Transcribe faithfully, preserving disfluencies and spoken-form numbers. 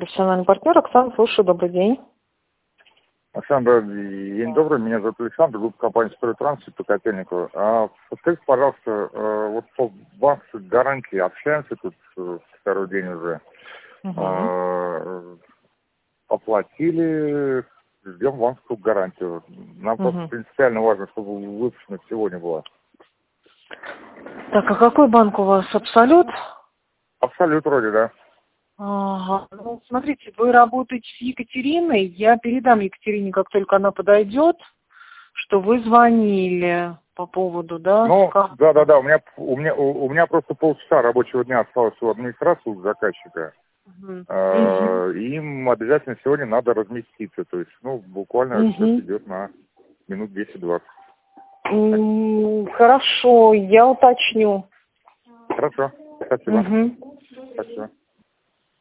профессиональный партнер. Оксана, слушаю, добрый день. Александр, день добрый, меня зовут Александр, группа компании «Стройтрансфер» по Котельникову. А, подскажите, пожалуйста, вот по банку гарантии общаемся тут второй день уже. Угу. А, оплатили, ждем банковскую гарантию. Нам Угу. просто принципиально важно, чтобы выпущена сегодня была. Так, а какой банк у вас? Абсолют? Абсолют вроде, да. Ага. Ну, смотрите, вы работаете с Екатериной. Я передам Екатерине, как только она подойдет, что вы звонили по поводу, да? Ну, как... да, да, да. У меня, у меня, у, у меня просто полчаса рабочего дня осталось у администрации, у заказчика. Угу. А, им обязательно сегодня надо разместиться. То есть, ну, буквально Угу. сейчас идет на минут десять-двадцать. Хорошо, я уточню. Хорошо. Спасибо. Угу. Спасибо.